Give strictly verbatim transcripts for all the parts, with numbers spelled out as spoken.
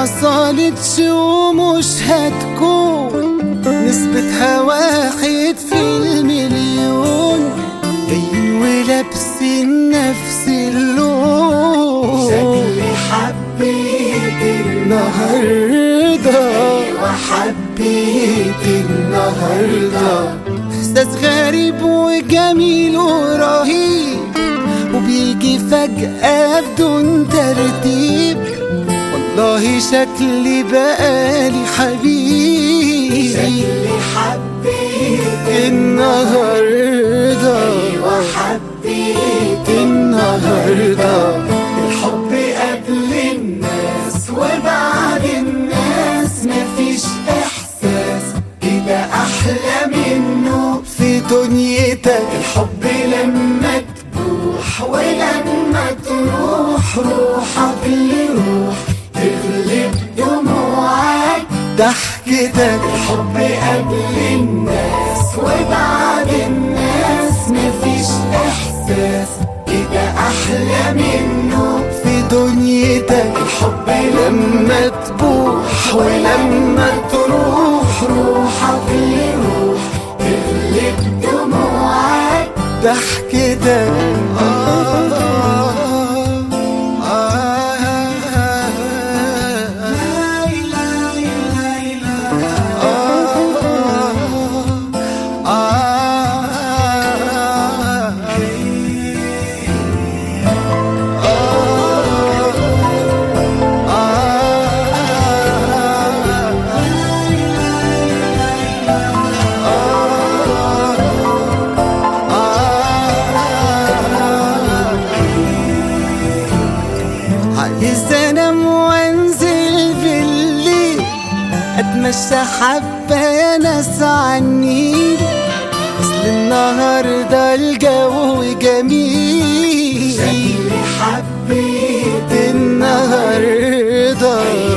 حصلتش ومش هتكون، نسبتها واحد في المليون، جايين ولابسين نفس اللون. شكلي حبيت النهاردة وحبيت النهاردة، إحساس غريب وجميل ورهيب، وبيجي فجأة بدون ترتيب. والله شكلي بقالي حبيب. شكلي حبيت النهاردة وحبيت النهاردة. الحب قبل الناس وبعد الناس، مفيش إحساس كده أحلى منه في دنيتك. الحب لما تبوح ولما تروح، روحك لروح تغلب دموعك ضحكتك. الحب قبل الناس وبعد الناس، مفيش إحساس كده أحلى منه في دنيتك. الحب لما تبوح ولما تروح، روحك لروح تغلب دموعك ضحكتك. آه آه عايز انام وانزل بالليل، اتمشى حبة يا ناس عنيد، اصل النهاردة الجو جميل. شكلي حبيت النهاردة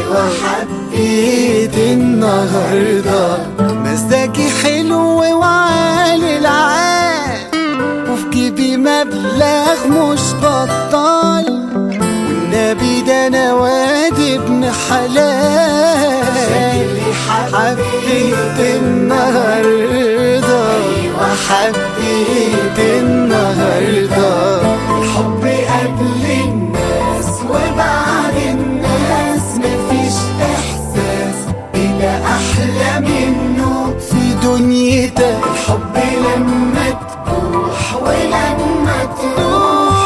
وحبيت النهاردة. مزاجي حلو وعالي العال، وفي جيبي مبلغ مش بطال، والنبي ده انا واد ابن حلال. شكلي حبيت النهاردة وحبيت النهاردة. الحب قبل الناس وبعد الناس، مفيش إحساس كده أحلى منه في دنيتك. الحب لما تبوح ولما تروح،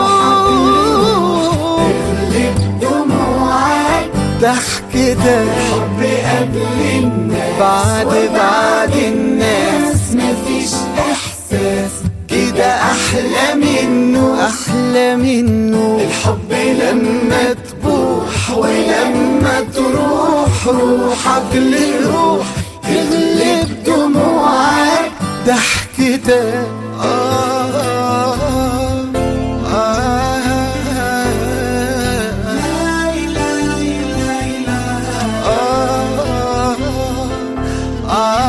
روحك تغلب دموعك ضحكتك. الحب قبل الناس بعد بعد الناس، مفيش إحساس كده أحلى منه أحلى منه. الحب لما تبوح ولما تروح، روحك لروح تغلب دموعك ضحكتك. آه آه آه